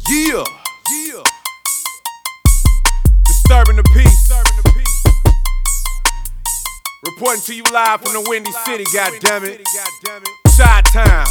Yeah. Disturbing the peace. Reporting to you live from the Windy City, goddammit. Chi-Town.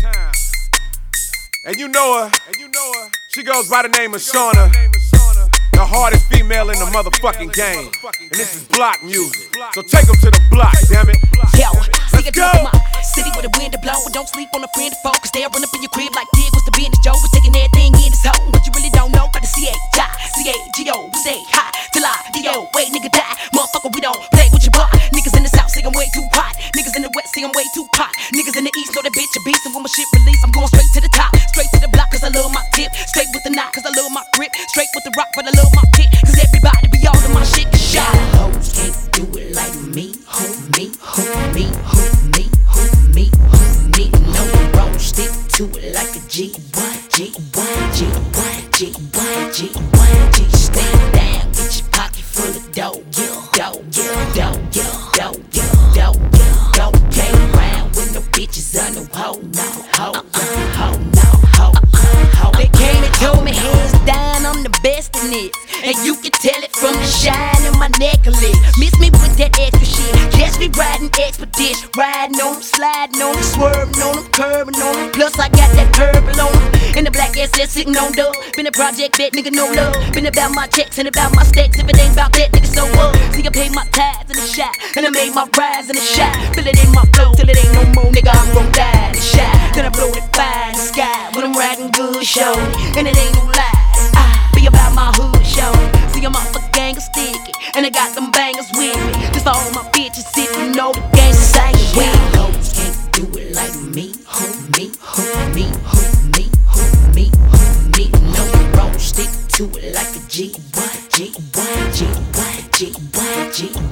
And you know her. She goes by the name of Shauna. The hardest female in the motherfucking game. And this is block music. So take them to the block, damn it. Yo, Let's go. City with the wind to blow, and don't sleep on a friend to focus. They'll run up in your crib like dig was the business Joe. Was taking everything in his home, but you really don't know. Got the C-H-I-C-A-G-O. We say hi till I D-O. Wait, nigga, die. Motherfucker, we don't play with your butt. Niggas in the south say I'm way too hot. Niggas in the west say I'm way too hot. Niggas in the east know that bitch a beast. And when my shit release, I'm going straight to the top. Straight to the block, cause I love my tip. Straight with the knot, cause I love my grip. Straight with the rock, but I love my pit. Cause everybody be all in my shit. Cause y'all hoes can't do it like me. Who me, who me, who me, who me, who me. No roll, stick to it like a G. What? G, what? G, what? G, what? G, what? G. Stand down, get your pocket full of dough. Dough, dough, dough, dough, dough, dough. Play around with no bitches on no hoe, no hoe, hoe, no hoe, hoe. They came and told me hands down, I'm the best in this. And you can tell it from the shine in my necklace. Miss me with that extra shit. Catch me riding expedition. Riding on them, sliding on them, swerving on them, curving on them. Plus I got that purple on them. And the black SS sitting on dub. Been a project bet, nigga, no love. Been about my checks and about my stacks. If it ain't about that, nigga, so what? See, I paid my tithes in the shot. And I made my rise in the shot. Feel it in my flow till it ain't no more, nigga, I'm gon' die in the shot. Then I blow it fire in the sky. When I'm riding good, show. And it ain't no lie. I be about my hood, show. See, I'm off a gang of sticky. And I got them bangers with me. Just for all my bitches, if you know the gangsta say we hoes can't do it like me. Who me, who me, who me, who me, who me. No roll, stick to it like a G. What? G, what? G, what? G, what? G,